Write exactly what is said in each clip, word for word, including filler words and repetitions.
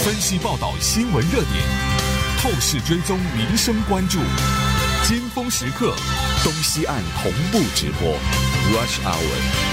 分析报道新闻热点，透视追踪民生关注，尖峰时刻，东西岸同步直播 Rush Hour。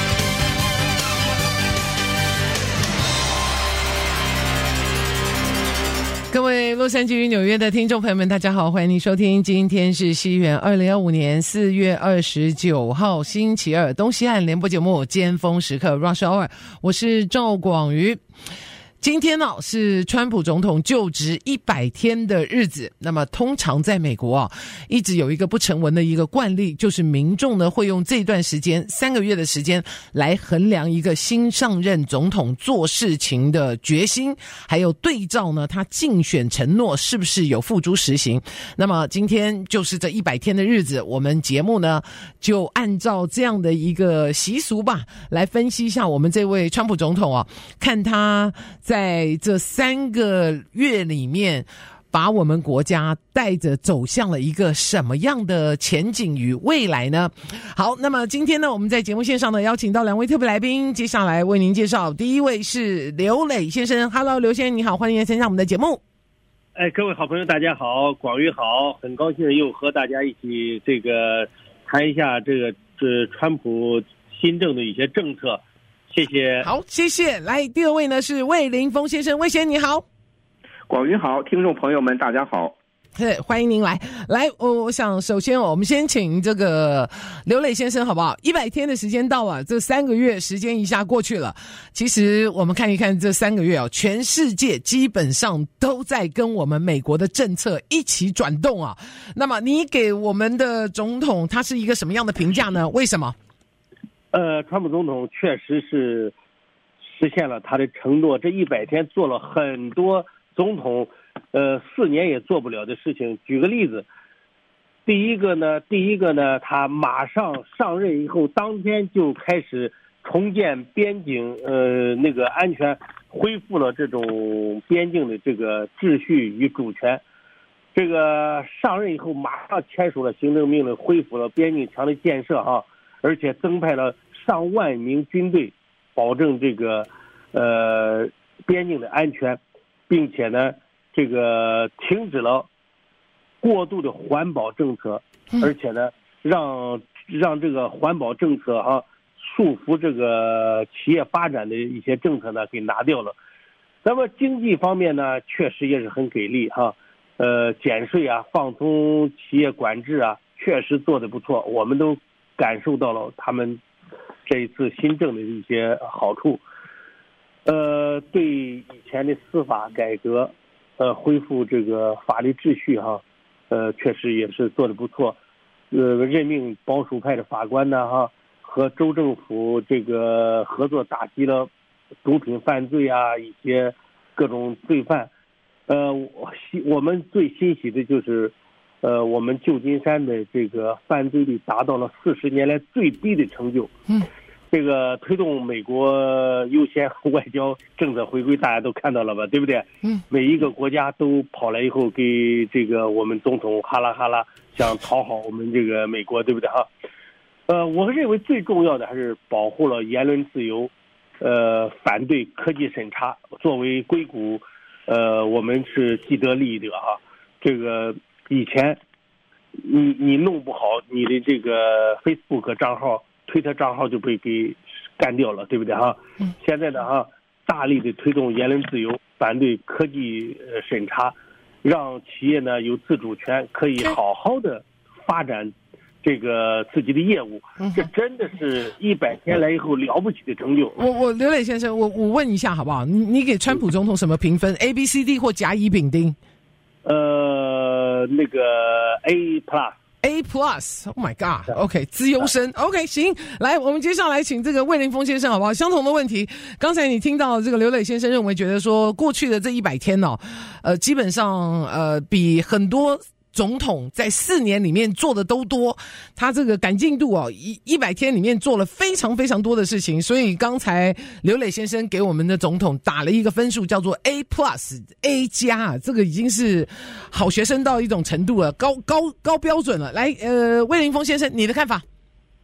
各位洛杉矶与纽约的听众朋友们，大家好，欢迎您收听，今天是西元二零二五年四月二十九号星期二，东西岸联播节目尖峰时刻 Rush Hour， 我是赵广瑜。今天呢、哦、是川普总统就职一百天的日子。那么通常在美国啊，一直有一个不成文的一个惯例，就是民众呢会用这段时间三个月的时间来衡量一个新上任总统做事情的决心，还有对照呢他竞选承诺是不是有付诸实行。那么今天就是这一百天的日子，我们节目呢就按照这样的一个习俗吧，来分析一下我们这位川普总统啊，看他在在这三个月里面把我们国家带着走向了一个什么样的前景与未来呢？好，那么今天呢我们在节目线上呢邀请到两位特别来宾，接下来为您介绍。第一位是刘磊先生。 Hello 刘先生你好，欢迎参加我们的节目。 哎，各位好朋友大家好，广宇好，很高兴又和大家一起这个谈一下这个这川普新政的一些政策，谢谢。 好，谢谢。来，第二位呢是魏凌峰先生。魏先生你好。 广宇好，听众朋友们大家好。 对，欢迎您来。来，我我想首先我们先请这个刘磊先生好不好？一百天的时间到了，这三个月时间一下过去了。其实我们看一看这三个月哦，全世界基本上都在跟我们美国的政策一起转动啊。那么你给我们的总统他是一个什么样的评价呢？为什么？ 呃，川普总统确实是实现了他的承诺，这一百天做了很多总统呃四年也做不了的事情。举个例子，第一个呢，第一个呢，他马上上任以后，当天就开始重建边境，呃，那个安全，恢复了这种边境的这个秩序与主权。这个上任以后，马上签署了行政命令，恢复了边境墙的建设哈。而且增派了上万名军队，保证这个呃边境的安全，并且呢，这个停止了过度的环保政策，而且呢，让让这个环保政策哈、啊、束缚这个企业发展的一些政策呢给拿掉了。那么经济方面呢，确实也是很给力哈、啊，呃，减税啊，放松企业管制啊，确实做得不错，我们都感受到了他们这一次新政的一些好处，呃，对以前的司法改革，呃，恢复这个法律秩序哈，呃，确实也是做得不错，呃，任命保守派的法官呢哈，和州政府这个合作打击了毒品犯罪啊，一些各种罪犯，呃，我我们最欣喜的就是。呃，我们旧金山的这个犯罪率达到了四十年来最低的成就。嗯，这个推动美国优先外交政策回归，大家都看到了吧，对不对？嗯，每一个国家都跑来以后给这个我们总统哈拉哈拉，想讨好我们这个美国，对不对哈？呃，我认为最重要的还是保护了言论自由，呃，反对科技审查，作为硅谷，呃，我们是既得利益者哈，这个。以前，你你弄不好你的这个 Facebook 账号、推特账号就被给干掉了，对不对哈？嗯、现在呢哈，大力的推动言论自由，反对科技呃审查，让企业呢有自主权，可以好好的发展这个自己的业务。嗯、这真的是一百天来以后了不起的成就。 我我刘磊先生，我我问一下好不好？你你给川普总统什么评分 ？A、B、C、D 或甲乙丙丁？ 呃，那个 A plus。A plus，Oh my God，OK， 资优生 ，OK， 行，来，我们接下来请这个魏凌峰先生好不好？相同的问题，刚才你听到这个刘磊先生认为，觉得说过去的这一百天哦，呃，基本上呃比很多总统在四年里面做的都多，他这个赶进度哦，一一百天里面做了非常非常多的事情，所以刚才刘磊先生给我们的总统打了一个分数，叫做 A plus A 加，这个已经是好学生到一种程度了，高高高标准了。来，呃，魏凌峰先生，你的看法？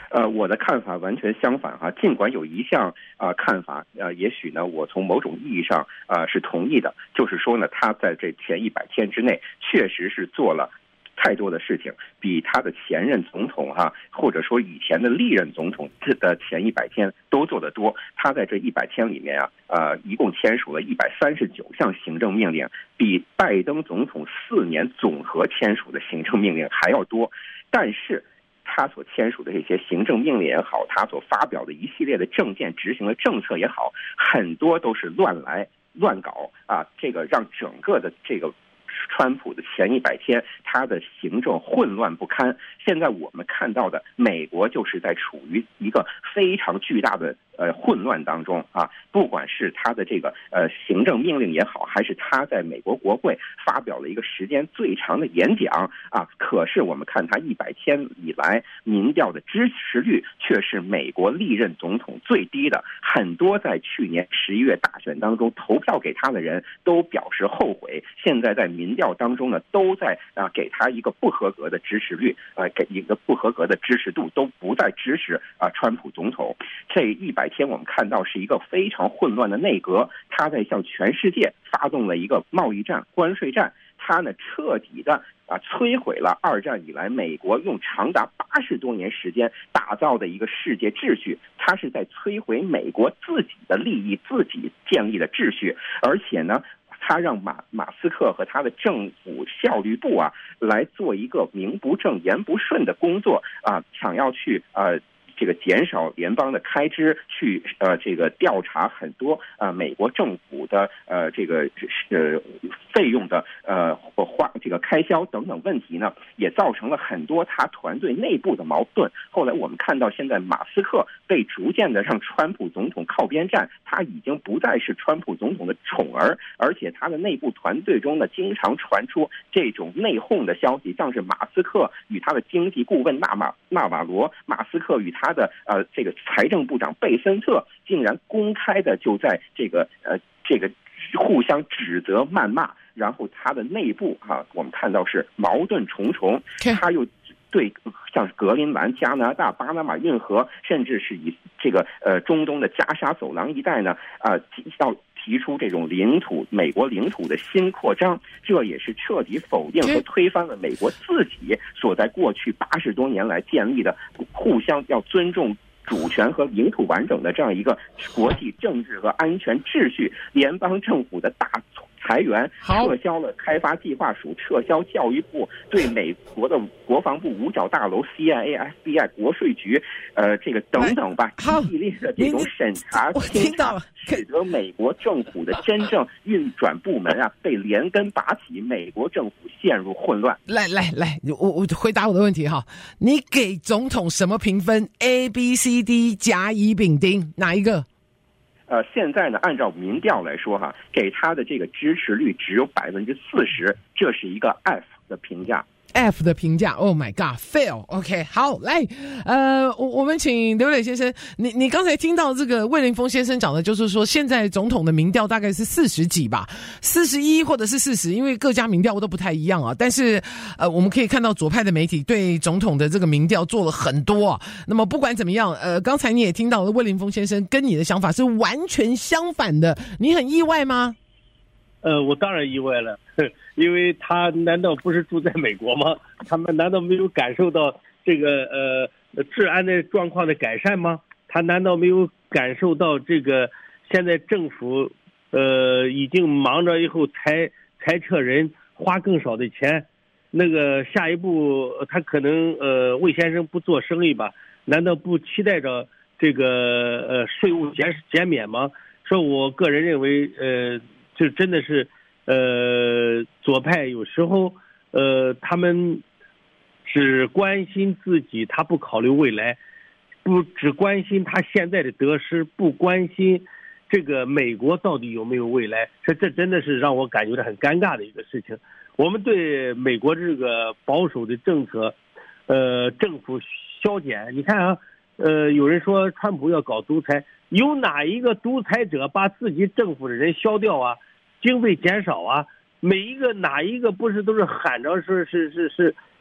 呃，我的看法完全相反哈。尽管有一项啊、呃、看法，呃，也许呢，我从某种意义上啊、呃、是同意的，就是说呢，他在这前一百天之内，确实是做了太多的事情，比他的前任总统哈、啊，或者说以前的历任总统的前一百天都做得多。他在这一百天里面啊，呃，一共签署了一百三十九项行政命令，比拜登总统四年总和签署的行政命令还要多。但是他所签署的这些行政命令也好，他所发表的一系列的政见执行的政策也好，很多都是乱来乱搞啊，这个让整个的这个川普的前一百天，他的行政混乱不堪。现在我们看到的美国就是在处于一个非常巨大的呃混乱当中啊，不管是他的这个呃行政命令也好，还是他在美国国会发表了一个时间最长的演讲啊，可是我们看他一百天以来民调的支持率却是美国历任总统最低的。很多在去年十一月大选当中投票给他的人都表示后悔，现在在民调当中呢，都在啊给他一个不合格的支持率，呃，给一个不合格的支持度，都不再支持啊川普总统。这一百天我们看到是一个非常混乱的内阁，他在向全世界发动了一个贸易战、关税战，他呢彻底的啊摧毁了二战以来美国用长达八十多年时间打造的一个世界秩序，他是在摧毁美国自己的利益、自己建立的秩序，而且呢。他让马马斯克和他的政府效率部啊，来做一个名不正言不顺的工作啊，想要去呃这个减少联邦的开支，去呃这个调查很多呃美国政府的呃这个呃费用的呃花这个开销等等问题呢，也造成了很多他团队内部的矛盾。后来我们看到，现在马斯克被逐渐的让川普总统靠边站，他已经不再是川普总统的宠儿，而且他的内部团队中呢，经常传出这种内讧的消息，像是马斯克与他的经济顾问纳马纳瓦罗，马斯克与他的呃这个财政部长贝森特，竟然公开的就在这个呃这个互相指责谩骂。然后他的内部哈、啊，我们看到是矛盾重重，他又对像格陵兰、加拿大、巴拿马运河，甚至是以这个呃中东的加沙走廊一带呢，啊、呃，要提出这种领土美国领土的新扩张，这也是彻底否定和推翻了美国自己所在过去八十多年来建立的互相要尊重主权和领土完整的这样一个国际政治和安全秩序。联邦政府的大裁员，撤销了开发计划署，撤销教育部，对美国的国防部五角大楼、C I A、F B I、国税局，呃，这个等等吧，一系列的这种审查、清查，使得美国政府的真正运转部门啊被连根拔起，美国政府陷入混乱。 来来来，我我回答我的问题哈，你给总统什么评分 ？A、B、C、D 甲、乙、丙、丁，哪一个？ 呃，现在呢，按照民调来说哈，给他的这个支持率只有百分之四十，这是一个 F 的评价。 F 的评价 ，Oh my God， fail。OK， 好，来，呃，我我们请刘磊先生，你你刚才听到这个魏凌峰先生讲的，就是说现在总统的民调大概是四十几吧，四十一或者是四十，因为各家民调都不太一样啊。但是，呃，我们可以看到左派的媒体对总统的这个民调做了很多啊。那么不管怎么样，呃，刚才你也听到了魏凌峰先生跟你的想法是完全相反的，你很意外吗？ 呃，我当然意外了，因为他难道不是住在美国吗？他们难道没有感受到这个呃治安的状况的改善吗？他难道没有感受到这个现在政府呃已经忙着以后裁裁撤人，花更少的钱？那个下一步他可能呃魏先生不做生意吧？难道不期待着这个呃税务减减免吗？说我个人认为呃。就真的是，呃，左派有时候，呃，他们只关心自己，他不考虑未来，不只关心他现在的得失，不关心这个美国到底有没有未来。这这真的是让我感觉到很尴尬的一个事情。我们对美国这个保守的政策，呃，政府削减，你看啊，呃，有人说川普要搞独裁，有哪一个独裁者把自己政府的人削掉啊？经费减少啊，每一个哪一个不是都是喊着说是是是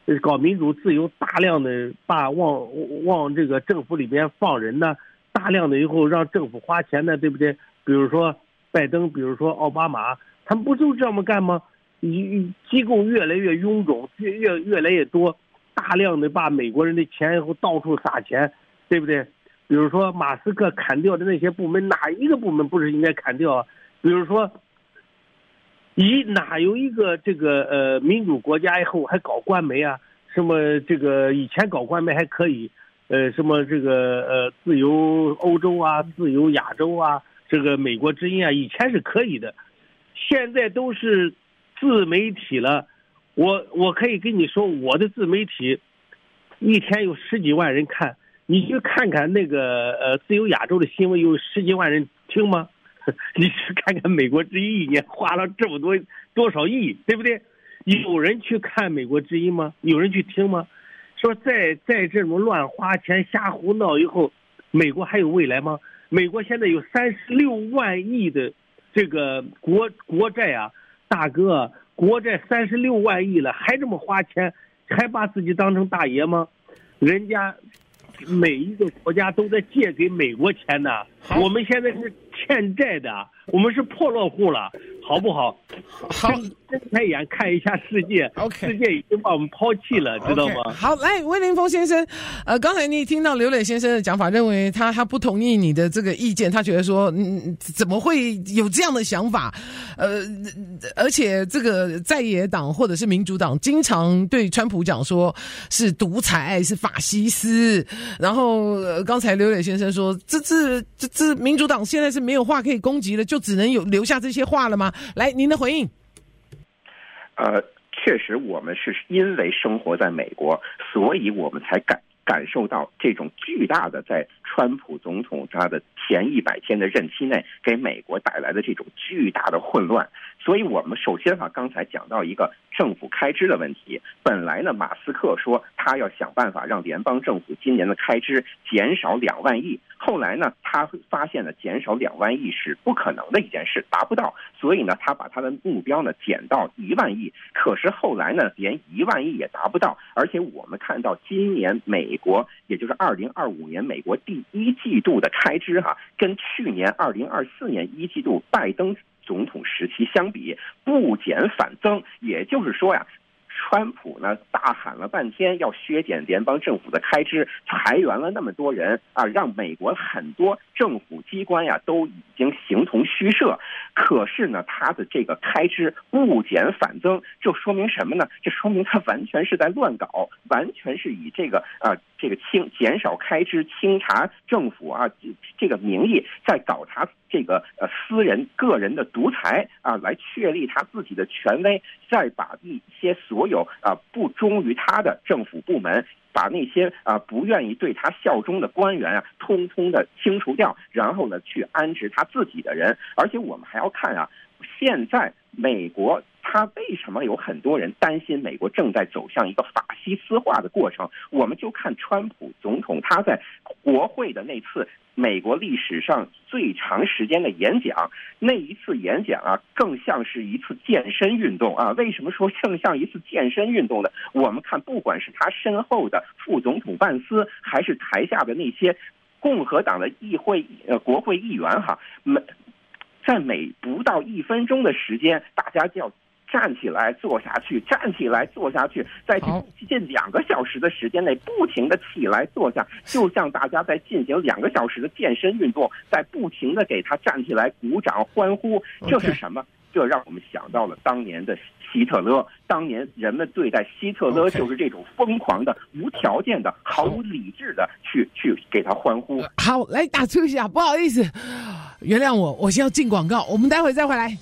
搞民主自由，大量的把往往这个政府里边放人呢，大量的以后让政府花钱呢，对不对？比如说拜登，比如说奥巴马，他们不就这么干吗？机构越来越臃肿，越越越来越多，大量的把美国人的钱以后到处撒钱，对不对？比如说马斯克砍掉的那些部门，哪一个部门不是应该砍掉啊？比如说，以哪有一个这个呃民主国家以后还搞官媒啊？什么这个以前搞官媒还可以，呃什么这个呃自由欧洲啊，自由亚洲啊，这个美国之音啊，以前是可以的，现在都是自媒体了。我我可以跟你说，我的自媒体一天有十几万人看，你去看看那个呃自由亚洲的新闻，有十几万人听吗？你去看看美国之音一年花了这么多多少亿，对不对？有人去看美国之音吗？有人去听吗？说在在这种乱花钱瞎胡闹以后，美国还有未来吗？美国现在有三十六万亿的这个国国债啊，大哥，国债三十六万亿了，还这么花钱，还把自己当成大爷吗？人家每一个国家都在借给美国钱呢，我们现在是欠债的，我们是破落户了，好不好？ 好， 睁开眼看一下世界， OK， 世界已经把我们抛弃了，知道吗？ Okay， 好，来，魏凌峰先生，呃，刚才你听到刘磊先生的讲法，认为他他不同意你的这个意见，他觉得说，嗯，怎么会有这样的想法？呃，而且这个在野党或者是民主党经常对川普讲说是独裁，是法西斯，然后、呃、刚才刘磊先生说，这这这这民主党现在是没有话可以攻击了，就只能有留下这些话了吗？来，您的回应。 呃，确实，我们是因为生活在美国，所以我们才感感受到这种巨大的在川普总统他的前一百天的任期内给美国带来的这种巨大的混乱。所以我们首先哈，刚才讲到一个政府开支的问题。本来呢，马斯克说他要想办法让联邦政府今年的开支减少两万亿。后来呢，他发现了减少两万亿是不可能的一件事，达不到，所以呢，他把他的目标呢减到一万亿。可是后来呢，连一万亿也达不到，而且我们看到今年美国，也就是二零二五年美国第一季度的开支哈、啊，跟去年二零二四年一季度拜登总统时期相比，不减反增。也就是说呀，川普呢大喊了半天要削减联邦政府的开支，裁员了那么多人啊，让美国很多政府机关呀都已经形同虚设。可是呢，他的这个开支不减反增，这说明什么呢？这说明他完全是在乱搞，完全是以这个啊、呃、这个清减少开支、清查政府啊这个名义，在搞他这个呃私人个人的独裁啊，来确立他自己的权威，再把一些所有啊不忠于他的政府部门，把那些啊不愿意对他效忠的官员啊，通通的清除掉，然后呢去安置他自己的人。而且我们还要看啊，现在美国他为什么有很多人担心美国正在走向一个法西斯化的过程？我们就看川普总统他在国会的那次美国历史上最长时间的演讲，那一次演讲啊，更像是一次健身运动啊。为什么说更像一次健身运动呢？我们看，不管是他身后的副总统万斯，还是台下的那些共和党的议会呃国会议员哈，每在每不到一分钟的时间，大家就要站起来坐下去，站起来坐下去，在近两个小时的时间内不停的起来坐下，就像大家在进行两个小时的健身运动，在不停的给他站起来鼓掌欢呼。这是什么？这让我们想到了当年的希特勒，当年人们对待希特勒就是这种疯狂的、无条件的、毫无理智的去去给他欢呼。 好，来打住一下，不好意思，原谅我，我先要进广告，我们待会再回来。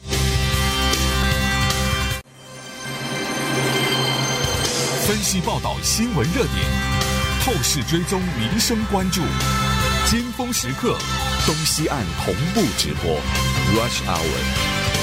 分析报道新闻热点，透视追踪民生关注，尖峰时刻，东西岸同步直播 Rush Hour。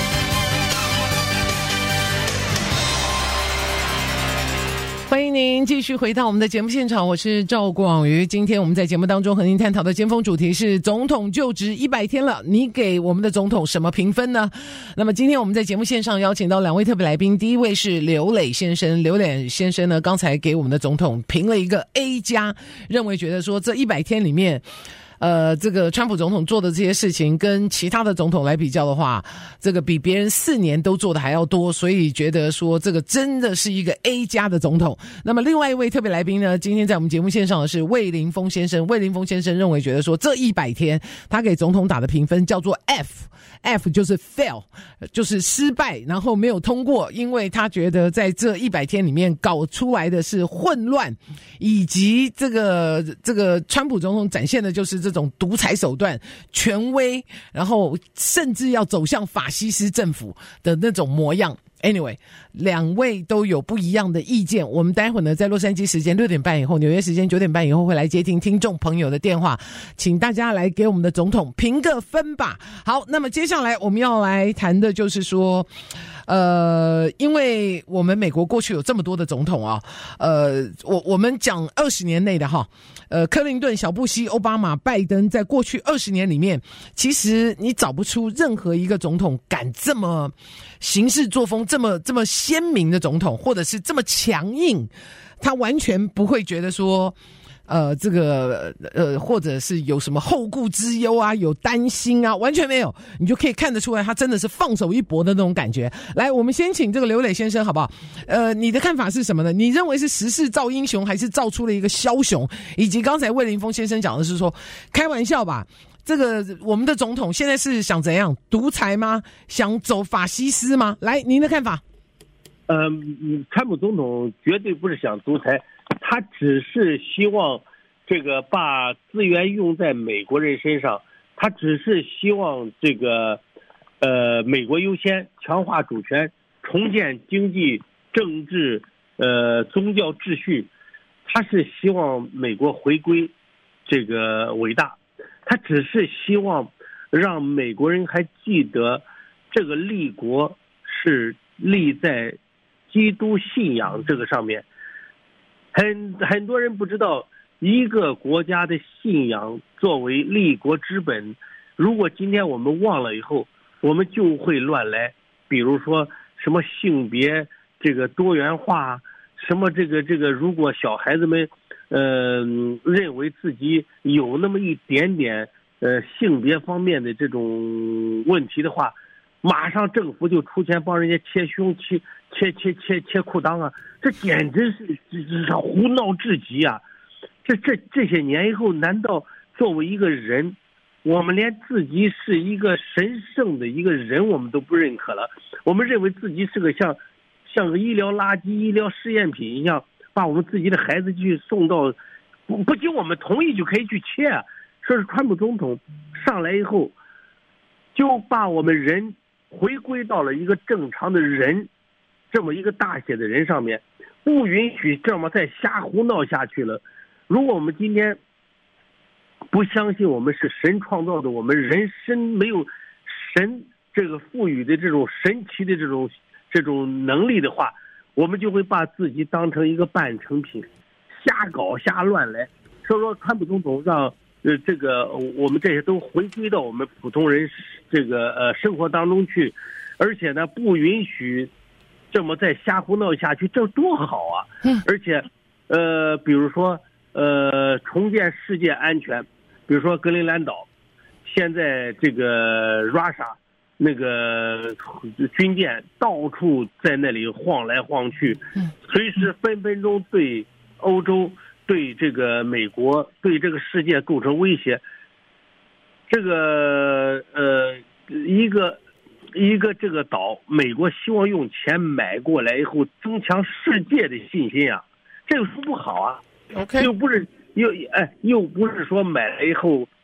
欢迎您继续回到我们的节目现场，我是赵广瑜。今天我们在节目当中和您探讨的尖峰主题是总统就职一百天了，你给我们的总统什么评分呢？那么今天我们在节目线上邀请到两位特别来宾，第一位是刘磊先生。刘磊先生呢，刚才给我们的总统评了一个 A 加，认为觉得说这一百天里面呃，这个川普总统做的这些事情跟其他的总统来比较的话，这个比别人四年都做的还要多，所以觉得说这个真的是一个 A 加的总统。那么另外一位特别来宾呢，今天在我们节目线上的是魏凌峰先生。魏凌峰先生认为觉得说这一百天他给总统打的评分叫做 F， F 就是 fail， 就是失败，然后没有通过，因为他觉得在这一百天里面搞出来的是混乱，以及这个这个川普总统展现的就是这这种独裁手段、权威，然后甚至要走向法西斯政府的那种模样。Anyway， 两位都有不一样的意见。我们待会儿呢，在洛杉矶时间六点半以后，纽约时间九点半以后会来接听听众朋友的电话，请大家来给我们的总统评个分吧。好，那么接下来我们要来谈的就是说，呃，因为我们美国过去有这么多的总统啊，呃，我我们讲二十年内的哈，呃，克林顿、小布希、奥巴马、拜登，在过去二十年里面，其实你找不出任何一个总统敢这么行事作风这么这么鲜明的总统，或者是这么强硬，他完全不会觉得说呃，这个呃，或者是有什么后顾之忧啊，有担心啊，完全没有，你就可以看得出来，他真的是放手一搏的那种感觉。来，我们先请这个刘磊先生好不好？呃，你的看法是什么呢？你认为是时势造英雄，还是造出了一个枭雄？以及刚才魏凌峰先生讲的是说，开玩笑吧。这个我们的总统现在是想怎样？独裁吗？想走法西斯吗？来，您的看法。 呃，川普总统绝对不是想独裁，他只是希望这个把资源用在美国人身上，他只是希望这个呃美国优先，强化主权，重建经济、政治、呃宗教秩序，他是希望美国回归这个伟大。他只是希望让美国人还记得这个立国是立在基督信仰这个上面。很很多人不知道，一个国家的信仰作为立国之本，如果今天我们忘了以后，我们就会乱来。比如说什么性别这个多元化，什么这个这个，如果小孩子们呃，认为自己有那么一点点呃性别方面的这种问题的话，马上政府就出钱帮人家切胸、切切切切切裤裆啊！这简直是这是胡闹至极啊！这这这些年以后，难道作为一个人，我们连自己是一个神圣的一个人我们都不认可了？我们认为自己是个像像个医疗垃圾、医疗试验品一样。把我们自己的孩子去送到，不不经我们同意就可以去切。说是川普总统上来以后，就把我们人回归到了一个正常的人，这么一个大写的人上面，不允许这么再瞎胡闹下去了。如果我们今天不相信我们是神创造的，我们人身没有神这个赋予的这种神奇的这种这种能力的话，我们就会把自己当成一个半成品，瞎搞瞎乱来。所以说，川普总统让呃这个我们这些都回归到我们普通人这个呃生活当中去，而且呢，不允许这么再瞎胡闹下去，这多好啊！而且，呃，比如说呃重建世界安全，比如说格陵兰岛，现在这个 Russia。那个军舰到处在那里晃来晃去，随时分分钟对欧洲、对这个美国、对这个世界构成威胁。这个呃，一个一个这个岛，美国希望用钱买过来以后，增强世界的信心啊，这有什么不好啊？ OK， 又不是又哎，又不是说买了以后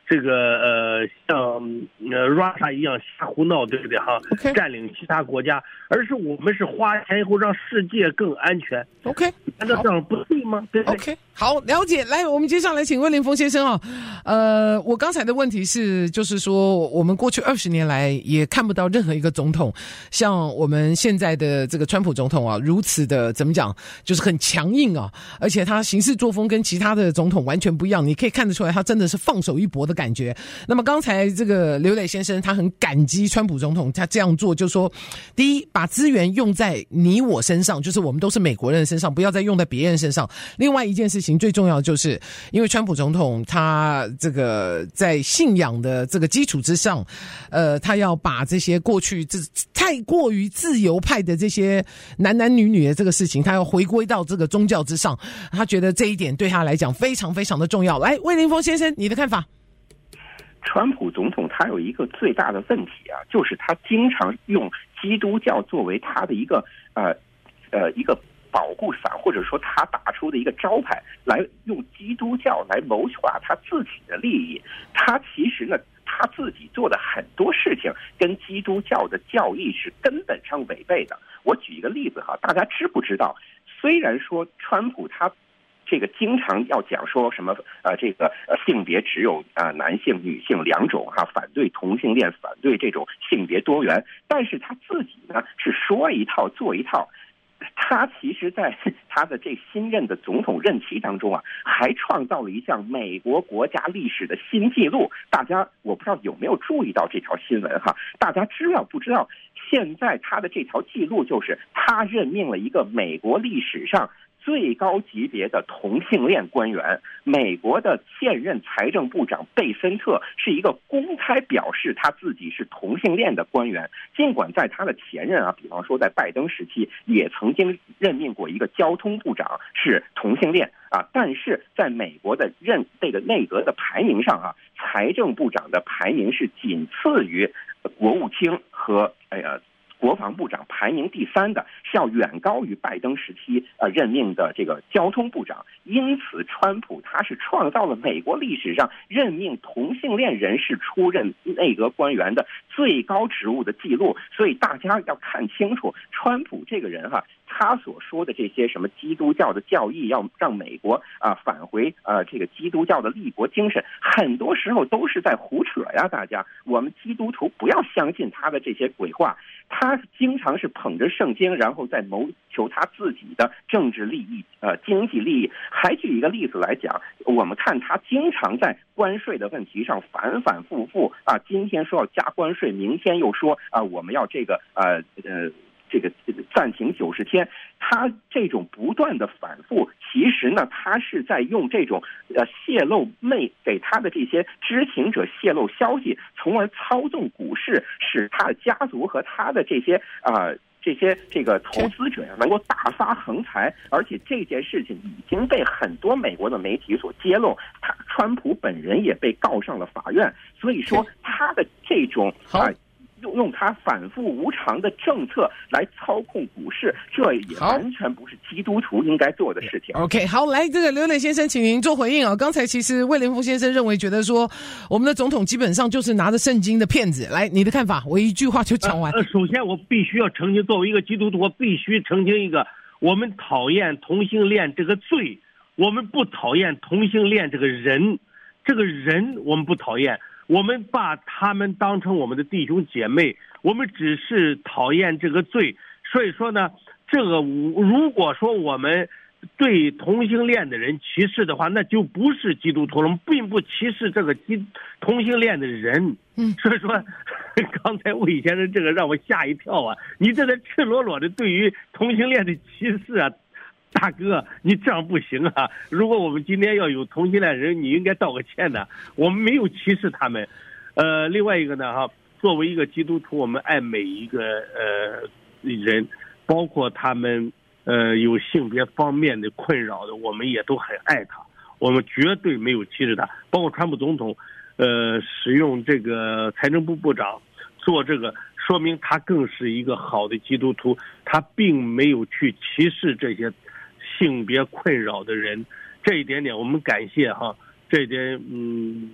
这个呃像呃 Russia 一样瞎胡闹，对不对哈？ OK 占领其他国家，而是我们是花钱以后让世界更安全。 OK， 难道这样不对吗？对不对 OK， 好，了解。来，我们接下来请问林峰先生啊，呃，我刚才的问题是，就是说，我们过去二十年来也看不到任何一个总统像我们现在的这个川普总统啊，如此的怎么讲，就是很强硬啊，而且他行事作风跟其他的总统完全不一样，你可以看得出来，他真的是放手一搏的感觉。那么刚才这个刘磊先生，他很感激川普总统，他这样做，就说，第一，把资源用在你我身上，就是我们都是美国人身上，不要再用在别人身上。另外一件事情最重要的就是，因为川普总统他这个在信仰的这个基础之上，呃，他要把这些过去这太过于自由派的这些男男女女的这个事情，他要回归到这个宗教之上。他觉得这一点对他来讲非常非常的重要。来，魏凌峰先生，你的看法？ 川普总统他有一个最大的问题啊，就是他经常用基督教作为他的一个呃呃一个保护伞，或者说他打出的一个招牌，来用基督教来谋划他自己的利益。他其实呢，他自己做的很多事情跟基督教的教义是根本上违背的。我举一个例子哈，大家知不知道？虽然说川普他这个经常要讲说什么呃这个呃性别只有啊、呃、男性女性两种哈、啊，反对同性恋，反对这种性别多元，但是他自己呢是说一套做一套。他其实在他的这新任的总统任期当中啊，还创造了一项美国国家历史的新纪录。大家我不知道有没有注意到这条新闻哈？大家知道不知道？现在他的这条记录就是他任命了一个美国历史上最高级别的同性恋官员。美国的现任财政部长贝森特是一个公开表示他自己是同性恋的官员，尽管在他的前任啊，比方说在拜登时期也曾经任命过一个交通部长是同性恋啊，但是在美国的任这个内阁的排名上啊，财政部长的排名是仅次于国务卿和呃国防部长，排名第三的是要远高于拜登时期呃任命的这个交通部长。因此川普他是创造了美国历史上任命同性恋人士出任内阁官员的最高职务的记录。所以大家要看清楚川普这个人哈，他所说的这些什么基督教的教义要让美国啊返回啊这个基督教的立国精神，很多时候都是在胡扯呀。大家我们基督徒不要相信他的这些鬼话。他经常是捧着圣经，然后再谋求他自己的政治利益、呃经济利益。还举一个例子来讲，我们看他经常在关税的问题上反反复复啊，今天说要加关税，明天又说啊我们要这个呃呃这个暂停九十天。他这种不断的反复，其实呢，他是在用这种呃泄露媚给他的这些知情者泄露消息，从而操纵股市，使他的家族和他的这些啊、呃、这些这个投资者呀能够大发横财。而且这件事情已经被很多美国的媒体所揭露，他川普本人也被告上了法院。所以说他的这种啊。呃用用他反复无常的政策来操控股市，这也完全不是基督徒应该做的事情。 OK， 好，来，这个刘磊先生，请您做回应啊。刚才其实魏凌峰先生认为，觉得说我们的总统基本上就是拿着圣经的骗子。来，你的看法？我一句话就讲完。 呃，首先我必须要澄清，作为一个基督徒，我必须澄清一个：我们讨厌同性恋这个罪，我们不讨厌同性恋这个人，这个人我们不讨厌。我们把他们当成我们的弟兄姐妹，我们只是讨厌这个罪。所以说呢，这个如果说我们对同性恋的人歧视的话，那就不是基督徒了。我们并不歧视这个基同性恋的人。嗯，所以说刚才魏先生这个让我吓一跳啊！你这是赤裸裸的对于同性恋的歧视啊！大哥，你这样不行啊！如果我们今天要有同性恋人，你应该道个歉的。我们没有歧视他们。呃，另外一个呢，哈，作为一个基督徒，我们爱每一个呃人，包括他们呃有性别方面的困扰的，我们也都很爱他。我们绝对没有歧视他。包括川普总统，呃，使用这个财政部部长做这个，说明他更是一个好的基督徒，他并没有去歧视这些性别困扰的人。这一点点我们感谢哈，这一点嗯，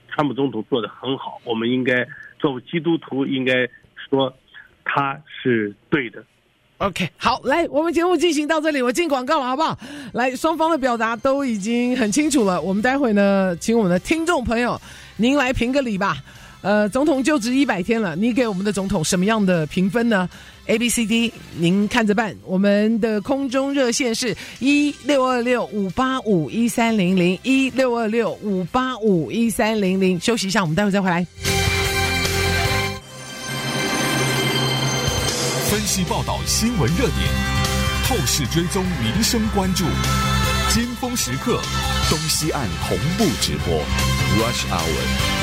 川普总统做得很好，我们应该作为基督徒应该说他是对的。 OK， 好，来，我们节目进行到这里，我进广告了，好不好？来，双方的表达都已经很清楚了，我们待会呢，请我们的听众朋友，您来评个理吧。呃，总统就职一百天了，你给我们的总统什么样的评分呢 ？A B C D， 您看着办。我们的空中热线是一六二六五八五一三零零一六二六五八五一三零零。休息一下，我们待会再回来。 分析报道新闻热点，透视追踪民生关注，尖峰时刻，东西岸同步直播 ，Rush Hour。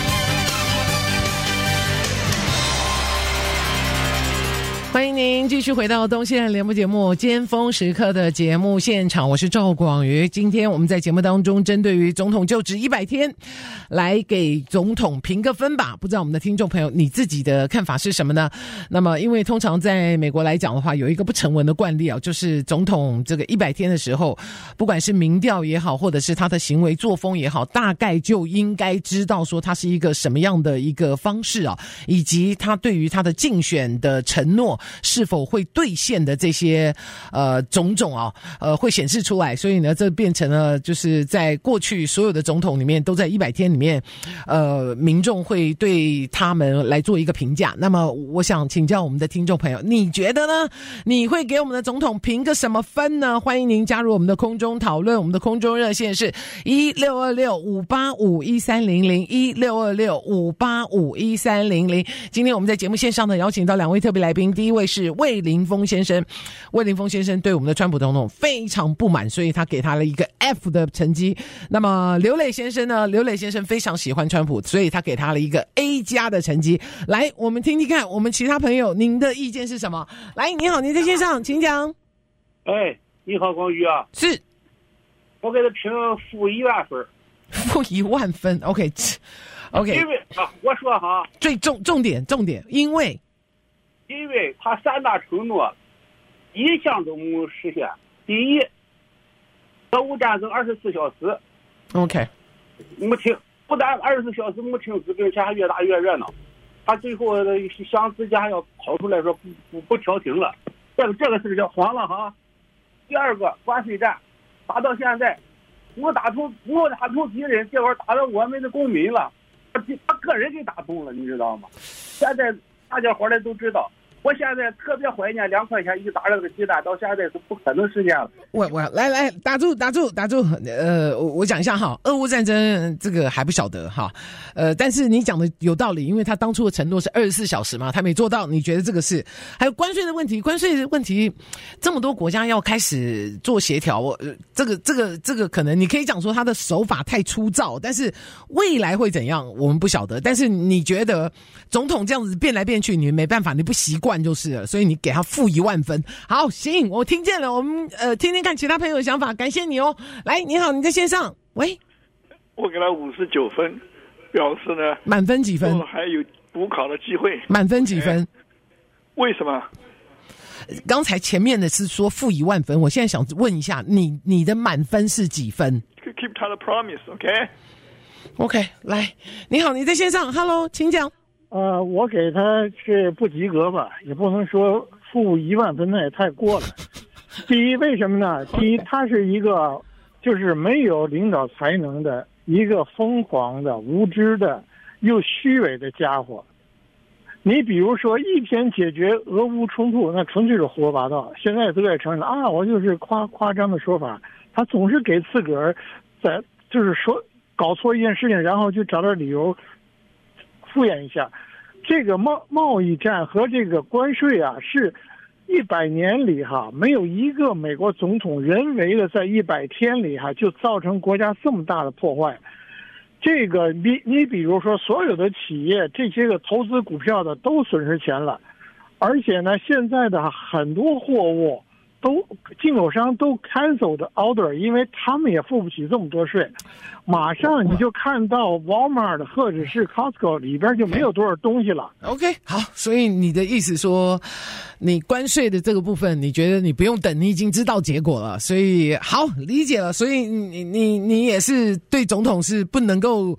欢迎您继续回到东西岸联播节目尖峰时刻的节目现场，我是赵广瑜。今天我们在节目当中针对于总统就职一百天来给总统评个分吧，不知道我们的听众朋友你自己的看法是什么呢？那么因为通常在美国来讲的话，有一个不成文的惯例啊，就是总统这个一百天的时候，不管是民调也好，或者是他的行为作风也好，大概就应该知道说他是一个什么样的一个方式啊，以及他对于他的竞选的承诺是否会兑现的这些呃种种啊，呃会显示出来，所以呢，这变成了就是在过去所有的总统里面，都在一百天里面，呃，民众会对他们来做一个评价。那么，我想请教我们的听众朋友，你觉得呢？你会给我们的总统评个什么分呢？欢迎您加入我们的空中讨论，我们的空中热线是一六二六五八五一三零零一六二六五八五一三零零。今天我们在节目线上呢，邀请到两位特别来宾，第一位是魏凌峰先生。魏凌峰先生对我们的川普总统非常不满，所以他给他了一个 F 的成绩。那么刘磊先生呢？刘磊先生非常喜欢川普，所以他给他了一个 A 加的成绩。来，我们听听看，我们其他朋友您的意见是什么？来，你好，您在线上，请讲。 哎，你好，广宇啊。 是。 我给他评负一万分。 负一万分 ，OK，OK。Okay, okay, 因为啊，我说哈， 最重重点重点，因为。 因为他三大承诺一项都没有实现。第一，俄乌战争二十四小时 ，OK， 没停，不但二十四小时没停止，并且还越打越热闹。他最后想自己还要跑出来说不不不调停了，这个这个事叫黄了哈。第二个，关税战打到现在，没打通没打通敌人，结果打到我们的公民了，他他个人给打通了，你知道吗？现在大家伙儿都知道。我现在特别怀念两块钱一打这个鸡蛋，到现在是不可能实现了。 我我来来打住打住打住，呃，我我讲一下哈，俄乌战争这个还不晓得哈，呃，但是你讲的有道理，因为他当初的承诺是二十四小时嘛，他没做到，你觉得这个是？还有关税的问题，关税的问题，这么多国家要开始做协调，呃，这个这个这个可能你可以讲说他的手法太粗糙，但是未来会怎样，我们不晓得。但是你觉得总统这样子变来变去，你没办法，你不习惯。就是了，所以你给他负一万分。好，行，我听见了。我们呃听听看其他朋友的想法，感谢你哦。来，你好，你在线上。喂， 我给他五十九分，表示呢满分几分？ 还有补考的机会。 满分几分？ 为什么？ 刚才前面的是说负一万分，我现在想问一下，你你的满分是几分 ？Keep 他的 promise，OK？OK，、 okay? okay, 来，你好，你在线上 ，Hello， 请讲。 呃，我给他是不及格吧，也不能说负一万分，那也太过了。第一，为什么呢？第一，他是一个就是没有领导才能的一个疯狂的、无知的又虚伪的家伙。你比如说，一天解决俄乌冲突，那纯粹是胡说八道。现在都在承认啊，我就是夸夸张的说法。他总是给自个儿在就是说搞错一件事情，然后就找点理由。敷衍一下，这个贸贸易战和这个关税啊，是一百年里哈没有一个美国总统人为的在一百天里哈就造成国家这么大的破坏。这个你你比如说所有的企业这些个投资股票的都损失钱了，而且呢现在的很多货物都进口商都 cancel 的 order， 因为他们也付不起这么多税。马上你就看到 Walmart 或者是 Costco 里边就没有多少东西了。 OK， 好，所以你的意思说，你关税的这个部分，你觉得你不用等，你已经知道结果了，所以好理解了。所以你你你也是对总统是不能够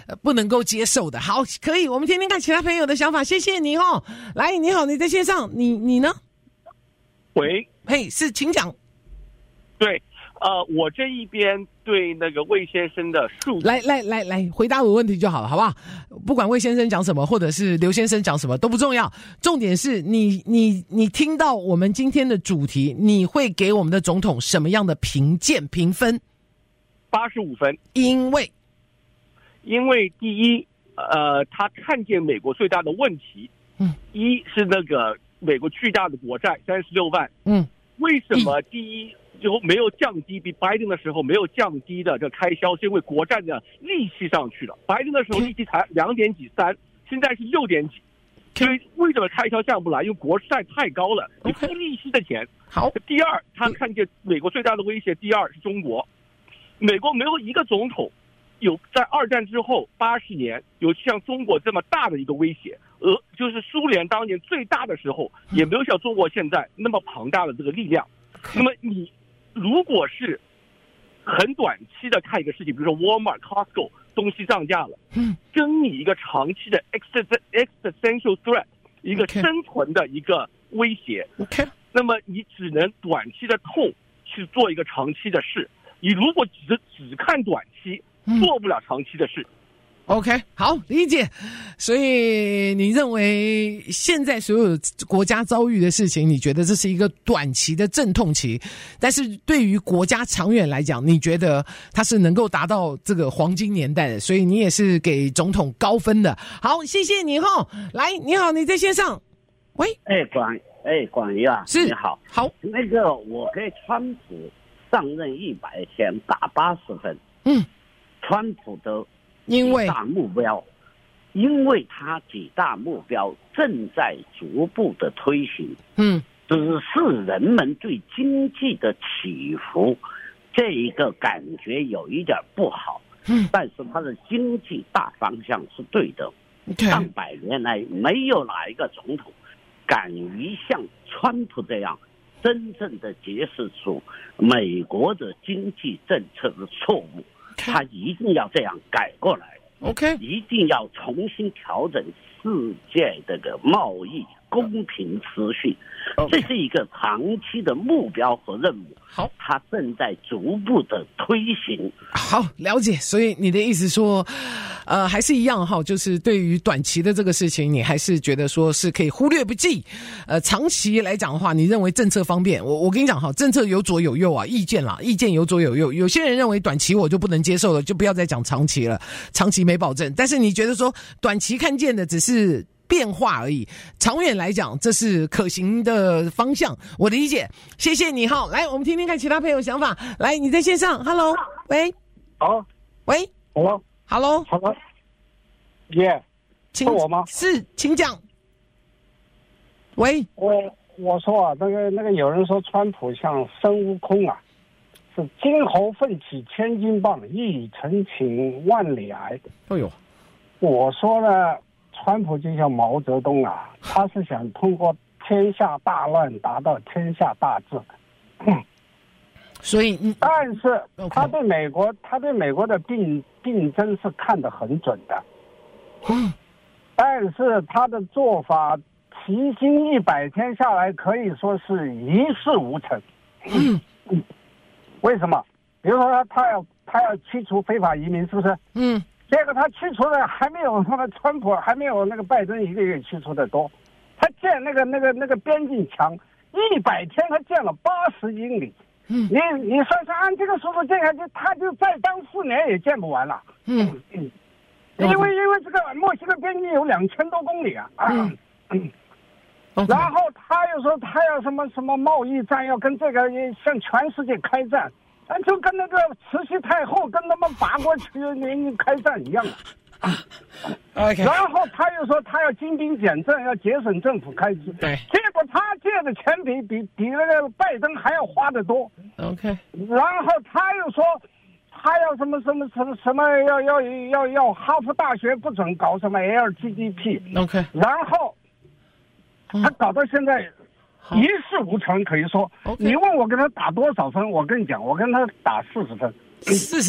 呃不能够接受的。好，可以，我们听听看其他朋友的想法。谢谢你哦。来，你好，你在线上，你你呢？ 喂， 嘿，是，请讲。 对，呃，我这一边对那个魏先生的数来来来来回答我问题就好了，好不好？不管魏先生讲什么，或者是刘先生讲什么都不重要，重点是你你你听到我们今天的主题，你会给我们的总统什么样的评鉴评分？ 八十五分， 因为因为第一，呃，他看见美国最大的问题， 嗯， 一是那个美国巨大的国债三十六万， 嗯， 为什么第一？就没有降低，比拜登的时候没有降低的这开销，是因为国债的利息上去了。拜登的时候利息才两点几三，现在是六点几，所以为什么开销降不来？因为国债太高了，你付利息的钱。 好， 第二，他看见美国最大的威胁，第二是中国。美国没有一个总统有在二战之后八十年有像中国这么大的一个威胁，呃，就是苏联当年最大的时候，也没有像中国现在那么庞大的这个力量。那么你如果是很短期的看一个事情，比如说 Walmart、Costco 东西涨价了， 嗯， 跟你一个长期的 existential threat 一个生存的一个威胁 ，OK， 那么你只能短期的痛去做一个长期的事。你如果只只看短期，做不了长期的事。 OK， 好，理解。所以你认为现在所有国家遭遇的事情，你觉得这是一个短期的阵痛期，但是对于国家长远来讲，你觉得它是能够达到这个黄金年代的，所以你也是给总统高分的。好，谢谢你哈。来，你好，你在线上。喂， 哎，管哎管瑜啊， 是， 你好。 好， 那个我给川普上任一百天打八十分。 嗯， 川普的因为大目标，因为他几大目标正在逐步的推行， 嗯， 只是人们对经济的起伏这一个感觉有一点不好， 嗯， 但是他的经济大方向是对的。 Okay. 上百年来，没有哪一个总统敢于像川普这样真正的揭示出美国的经济政策的错误。他一定要这样改过来 ，OK， 一定要重新调整世界这个贸易公平秩序， okay. 这是一个长期的目标和任务。 好， 他正在逐步的推行。 好，了解。所以你的意思说，呃，还是一样哈，就是对于短期的这个事情，你还是觉得说是可以忽略不计。呃，长期来讲的话，你认为政策方面，我我跟你讲哈，政策有左有右啊，意见啦，意见有左有右。有些人认为短期我就不能接受了，就不要再讲长期了，长期没保证。但是你觉得说短期看见的只是变化而已，长远来讲这是可行的方向，我的理解。谢谢你哈，来我们听听看其他朋友想法。来，你在线上 ，Hello， 喂， 好， 喂 ，Hello， Hello， 好的，耶，是我吗？ 是，请讲。喂， 我我说啊，那个那个有人说川普像孙悟空啊，是金猴奋起千斤棒，一语成谶万里癌。 哎呦， 我说呢，川普就像毛泽东啊，他是想通过天下大乱达到天下大治。嗯， 所以， 但是他对美国，他对美国的病病症是看得很准的。 嗯， 但是他的做法，提薪一百天下来，可以说是一事无成。 嗯， 为什么？比如说他他要他要驱除非法移民，是不是？ 嗯。 结果他驱除的还没有他的川普还没有那个拜登一个月驱除的多，他建那个那个那个边境墙，一百天他建了八十英里， 嗯， 你你算算按这个速度建下去，他就再当四年也建不完了， 嗯嗯，因为因为这个墨西哥边境有两千多公里啊， 嗯嗯，然后他又说他要什么什么贸易战，要跟这个向全世界开战。就跟那个慈禧太后跟他们法国去年开战一样啊。 Okay. 然后他又说他要精兵简政，要节省政府开支。 对。 结果他借的钱比比比那个拜登还要花得多。 OK。 然后他又说他要什么什么什么什么要要要要哈佛大学不准搞什么 L G B T。OK。然后他搞到现在。一事无成，可以说。Okay. 你问我跟他打多少分，我跟你讲，我跟他打四十分。 四十分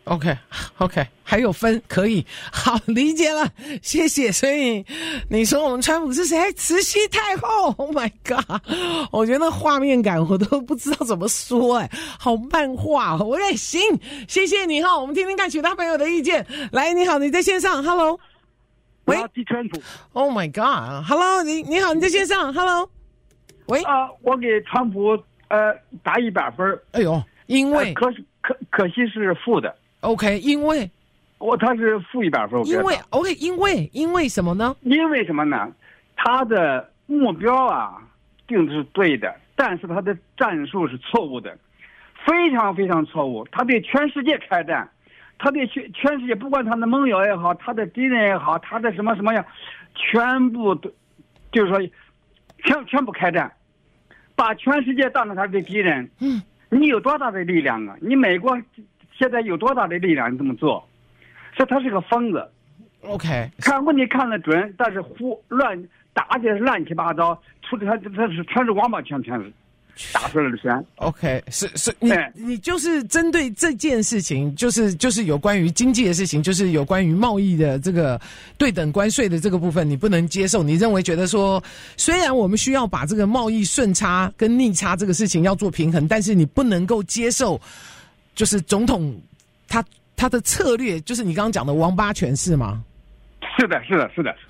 OK OK， 还有分可以，好理解了，谢谢。所以你说我们川普是谁？慈禧太后 ？Oh my god！ 我觉得那画面感我都不知道怎么说哎、欸，好漫画。我也行，谢谢你哈。我们听听看其他朋友的意见。来，你好，你在线上 ，Hello。喂， 替川普。 Oh my god！Hello， 你你好，你在线上 ，Hello。喂， 啊，我给川普呃打一百分。 哎呦，因为、呃、 可是可可惜是负的。 OK， 因为我他是负一百分， 因为 OK， 因为因为什么呢？ 因为什么呢？他的目标啊定的是对的，但是他的战术是错误的，非常非常错误。他对全世界开战，他对全全世界，不管他的盟友也好，他的敌人也好，他的什么什么呀，全部都就是说全全部开战，把全世界当成他的敌人。嗯，你有多大的力量啊？你美国现在有多大的力量？你这么做，所以他是个疯子。 OK， 看问题看得准，但是胡乱打的是乱七八糟，出的他他是全是王八拳，全是打出来的拳。 OK， 是是，你你就是针对这件事情，就是就是有关于经济的事情，就是有关于贸易的这个对等关税的这个部分，你不能接受。你认为觉得说，虽然我们需要把这个贸易顺差跟逆差这个事情要做平衡，但是你不能够接受。就是总统他他的策略，就是你刚刚讲的王八拳是吗？ 是的，是的，是的。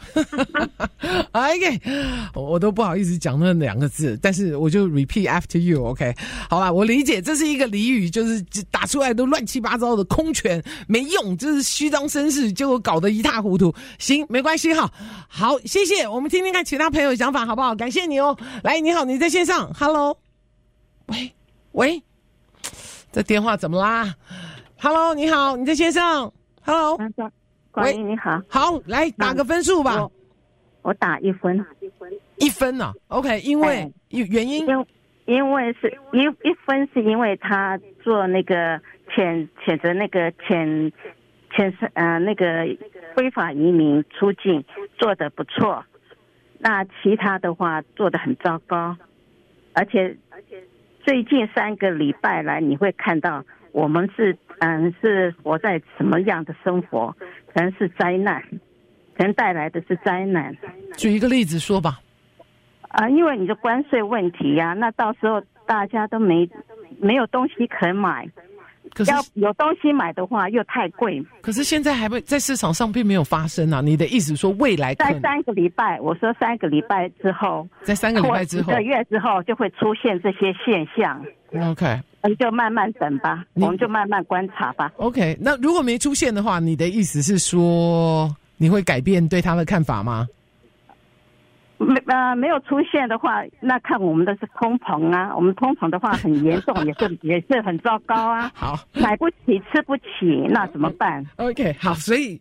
OK， 我都不好意思讲那两个字，但是我就 repeat after you。OK， 好吧，我理解，这是一个俚语，就是打出来都乱七八糟的空拳，没用，就是虚张声势，结果搞得一塌糊涂。行，没关系哈。好，谢谢，我们听听看其他朋友的想法好不好？感谢你哦。来，你好，你在线上 ，Hello， 喂喂。这电话怎么啦 ？Hello， 你好，你在线上 ？Hello， 喂，你好， 好，来打个分数吧。 我, 我打一分， 一分啊 ？OK， 因为、哎、原因， 因因为是一一分是因为他做那个谴谴责那个谴谴呃那个非法移民出境做得不错，那其他的话做得很糟糕，而且而且。最近三个礼拜来，你会看到我们是嗯是活在什么样的生活？可能是灾难，可能带来的是灾难。 举一个例子说吧。 啊，因为你的关税问题呀、啊，那到时候大家都没没有东西可买， 可是要有东西买的话又太贵。 可是现在还没在市场上并没有发生啊！你的意思说未来在三个礼拜，我说三个礼拜之后， 在三个礼拜之后， 一个月之后就会出现这些现象。 OK， 我们就慢慢等吧，我们就慢慢观察吧。 OK， 那如果没出现的话，你的意思是说你会改变对他的看法吗？ 没呃没有出现的话，那看我们的是通膨啊，我们通膨的话很严重，也是也是很糟糕啊。 好， 买不起吃不起，那怎么办 ？OK， 好，所以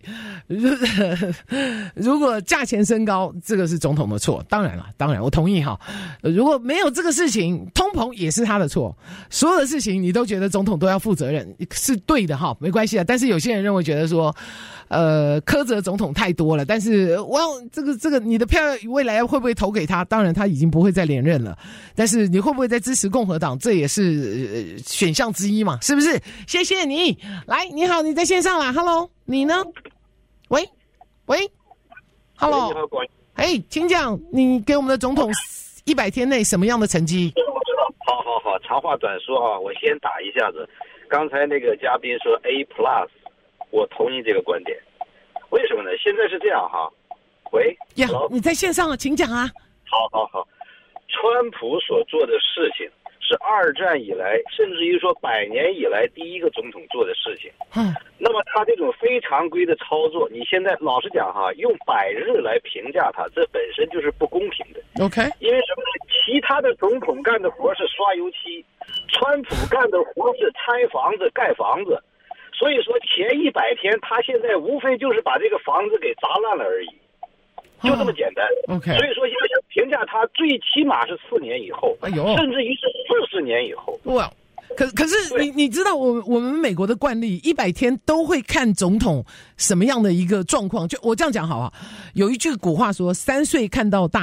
如果价钱升高，这个是总统的错，当然了，当然我同意哈。如果没有这个事情，通膨也是他的错，所有的事情你都觉得总统都要负责任，是对的哈，没关系啊。但是有些人认为觉得说，呃，苛责总统太多了，但是我要这个这个你的票未来会不会投给他？当然他已经不会再连任了，但是你会不会再支持共和党？这也是、呃、选项之一嘛，是不是？谢谢你。来，你好，你在线上啦 ，Hello， 你呢？喂喂 ，Hello， 哎，请讲，你给我们的总统一百天内什么样的成绩？ 好好好，长话短说啊，我先打一下子。刚才那个嘉宾说 A plus， 我同意这个观点。为什么呢？现在是这样哈。喂呀，你在线上，请讲啊。 好好好，川普所做的事情是二战以来，甚至于说百年以来第一个总统做的事情。嗯，那么他这种非常规的操作，你现在老实讲哈，用百日来评价他，这本身就是不公平的。 OK， 因为什么呢？其他的总统干的活是刷油漆，川普干的活是拆房子、盖房子。所以说前一百天，他现在无非就是把这个房子给砸烂了而已。就这么简单。 Oh, OK， 所以说要想评价他，最起码是四年以后，哎呦，甚至于是四十年以后。 哇，可可是你你知道我我们美国的惯例，一百天都会看总统什么样的一个状况。就我这样讲好啊，有一句古话说，三岁看到大，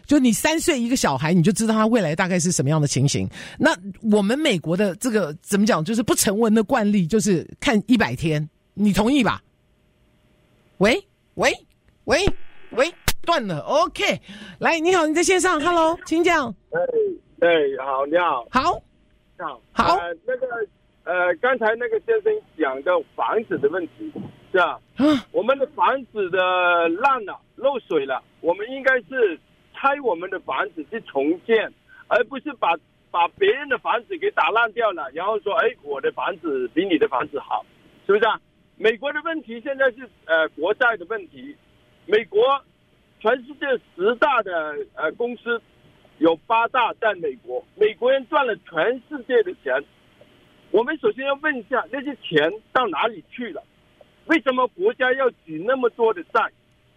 就你三岁一个小孩，你就知道他未来大概是什么样的情形。那我们美国的这个怎么讲，就是不成文的惯例，就是看一百天，你同意吧？喂喂喂喂，断了 ，OK， 来，你好，你在线上 ，Hello， 请讲。 哎哎，好，你好， 好， 你好， 好， 呃，那个呃，刚才那个先生讲的房子的问题，是吧？ 啊， 我们的房子的烂了，漏水了，我们应该是拆我们的房子去重建，而不是把把别人的房子给打烂掉了，然后说，哎，我的房子比你的房子好，是不是啊？美国的问题现在是呃国债的问题，美国全世界十大的呃公司有八大在美国，美国人赚了全世界的钱。我们首先要问一下，那些钱到哪里去了？为什么国家要举那么多的债？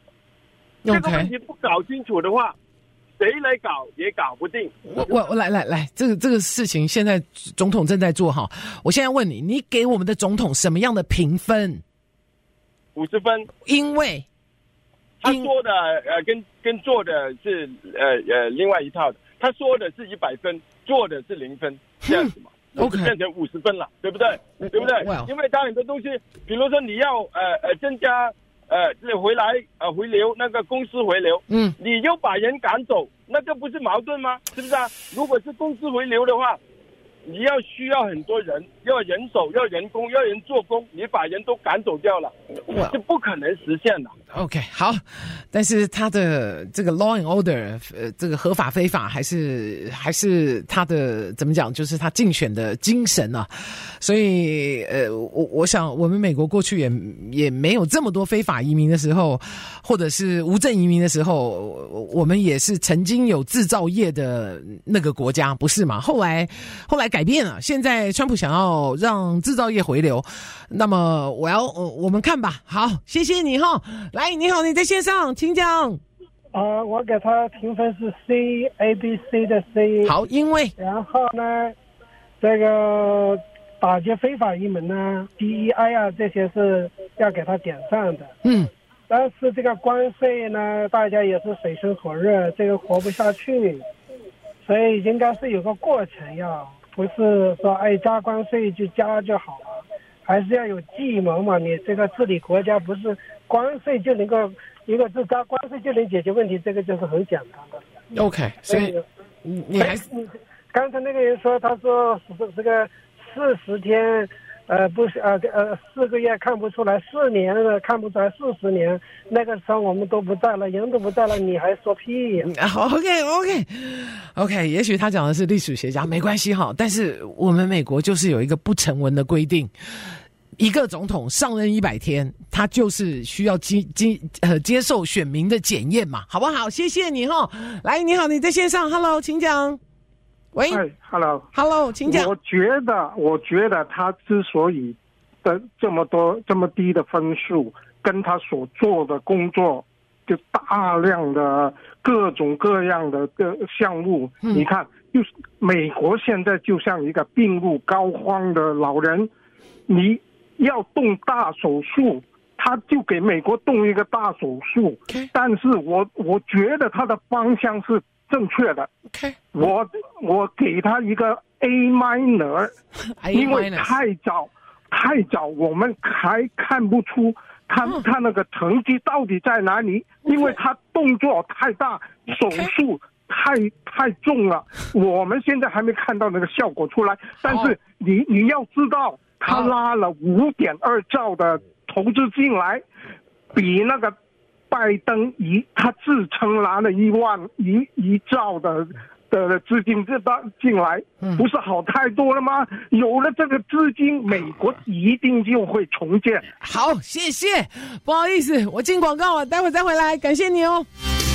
Okay. 这个问题不搞清楚的话，谁来搞也搞不定。 我我我来来来，这个这个事情现在总统正在做好。我现在问你，你给我们的总统什么样的评分？ 五十分。 因为他说的呃跟跟做的是呃呃另外一套的，他说的是一百分，做的是零分，这样子嘛。 OK， 变成五十分了，对不对？对不对？ Wow. 因为它很多东西，比如说你要呃呃增加呃回来呃回流那个公司回流， 嗯， 你又把人赶走，那个不是矛盾吗？是不是啊？如果是公司回流的话，你要需要很多人，要人手，要人工，要人做工，你把人都赶走掉了，是不可能实现的。 OK， 好，但是他的这个 law and order， 呃，这个合法非法，还是还是他的怎么讲，就是他竞选的精神啊。所以，呃，我我想我们美国过去也也没有这么多非法移民的时候，或者是无证移民的时候，我们也是曾经有制造业的那个国家，不是吗？后来后来改变了，现在川普想要让制造业回流，那么我要、呃、我们看吧。好，谢谢你哈。来，你好，你在线上，请讲。 啊、呃，我给他评分是 C A B C 的 C。 好，因为然后呢，这个打击非法移民呢 ，D E I 啊，这些是要给他点上的。 嗯。 但是这个关税呢，大家也是水深火热，这个活不下去，所以应该是有个过程要，不是说哎加关税就加就好了，还是要有计谋嘛。你这个治理国家不是关税就能够一个是加关税就能解决问题，这个就是很简单的。 OK， 所以你你还是刚才那个人说，他说这个四十天。呃，不是，呃呃，四个月看不出来，四年了看不出来，四十年那个时候我们都不在了，人都不在了，你还说屁呀？ 好 ，OK OK OK， 也许他讲的是历史学家，没关系哈。但是我们美国就是有一个不成文的规定，一个总统上任一百天，他就是需要接接呃接受选民的检验嘛，好不好？谢谢你哈。来，你好，你在线上 ，Hello， 请讲。喂 ，Hello，Hello， 请讲。 我觉得，我觉得他之所以的这么多这么低的分数，跟他所做的工作，就大量的各种各样的个项目，嗯、你看，就是美国现在就像一个病入膏肓的老人，你要动大手术，他就给美国动一个大手术， okay. 但是我我觉得他的方向是正确的， okay. 我我给他一个 A minor， 因为太早太早，我们还看不出他、嗯、他那个成绩到底在哪里， okay. 因为他动作太大， okay. 手术太太重了，我们现在还没看到那个效果出来。但是你你要知道，他拉了五点二兆的投资进来，比那个拜登一他自称拿了一万一一兆的的资金这进来，不是好太多了吗？有了这个资金，美国一定就会重建。 好，谢谢。不好意思，我进广告了，待会再回来，感谢你哦。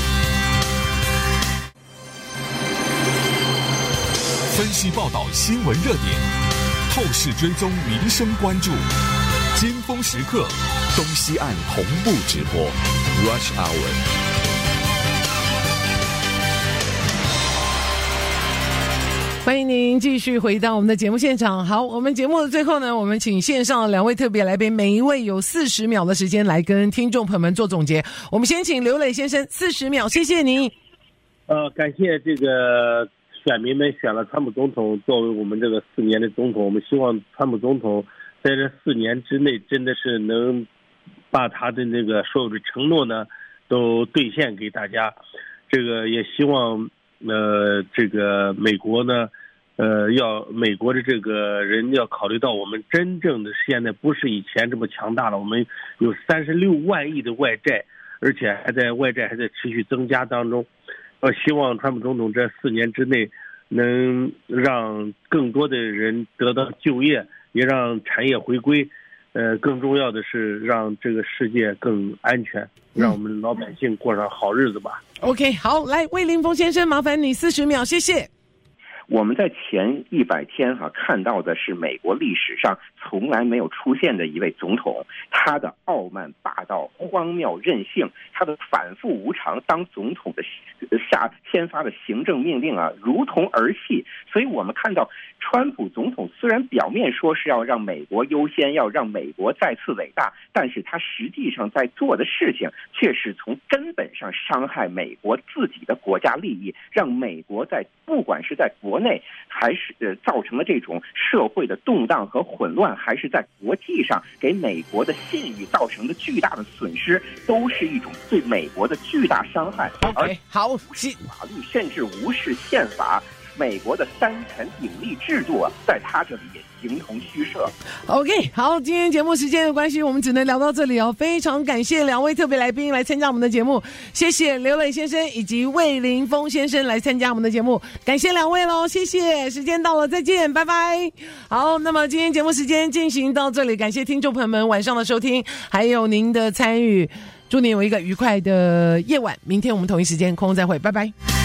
分析报道新闻热点，透视追踪民生关注，尖峰时刻，东西岸同步直播 Rush Hour。 欢迎您继续回到我们的节目现场。好，我们节目的最后呢，我们请线上的两位特别来宾，每一位有四十秒的时间来跟听众朋友们做总结。我们先请刘磊先生，四十秒，谢谢您。 呃，感谢这个选民们选了川普总统作为我们这个四年的总统，我们希望川普总统在这四年之内真的是能把他的那个所有的承诺呢都兑现给大家。这个也希望呃这个美国呢呃要美国的这个人要考虑到我们真正的现在不是以前这么强大了，我们有三十六万亿的外债，而且还在外债还在持续增加当中。呃，希望川普总统这四年之内能让更多的人得到就业，也让产业回归。呃，更重要的是让这个世界更安全，让我们老百姓过上好日子吧。 OK， 好，来，魏凌峰先生，麻烦你四十秒，谢谢。 我们在前一百天哈、啊、看到的是美国历史上从来没有出现的一位总统，他的傲慢霸道、荒谬任性，他的反复无常，当总统的下签发的行政命令啊，如同儿戏。所以我们看到川普总统虽然表面说是要让美国优先，要让美国再次伟大，但是他实际上在做的事情却是从根本上伤害美国自己的国家利益，让美国在不管是在国内还是呃造成了这种社会的动荡和混乱，还是在国际上给美国的信誉造成的巨大的损失，都是一种对美国的巨大伤害。而好， 无视法律甚至无视宪法，美国的三权鼎立制度啊，在他这里也形同虚设。 OK， 好，今天节目时间的关系，我们只能聊到这里哦。非常感谢两位特别来宾来参加我们的节目，谢谢刘磊先生以及魏凌峰先生来参加我们的节目，感谢两位喽，谢谢。时间到了，再见，拜拜。好，那么今天节目时间进行到这里，感谢听众朋友们晚上的收听，还有您的参与，祝您有一个愉快的夜晚。明天我们同一时间空中再会，拜拜。